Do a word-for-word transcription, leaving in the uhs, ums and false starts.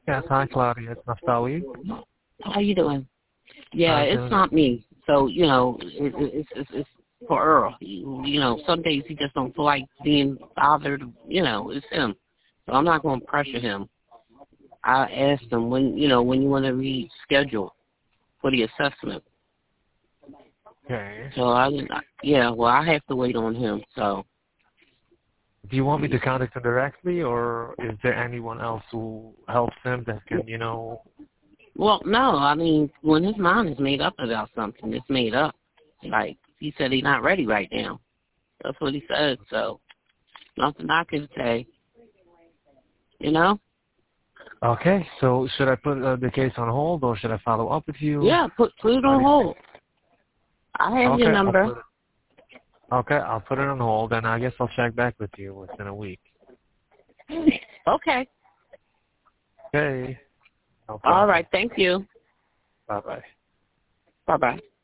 Yes, hi Claudia, it's Naftali. How you doing? Yeah, Hi, it's Jim. not me. So, you know, it, it, it's, it's, it's for Earl. You, you know, some days he just don't feel like being bothered. You know, it's him. So I'm not going to pressure him. I asked him when, you know, when you want to reschedule for the assessment. Okay. So I, yeah, well, I have to wait on him. So. Do you want me to contact him directly, or is there anyone else who helps him that can, you know? Well, no, I mean, when his mind is made up about something, it's made up. Like, he said he's not ready right now. That's what he said, so nothing I can say. You know? Okay, so should I put uh, the case on hold, or should I follow up with you? Yeah, put, put it What do on you hold. think? I have your Okay, I'll number. put it. Okay, I'll put it on hold, and I guess I'll check back with you within a week. Okay. Okay, no All problem. right, thank you. Bye bye. Bye-bye.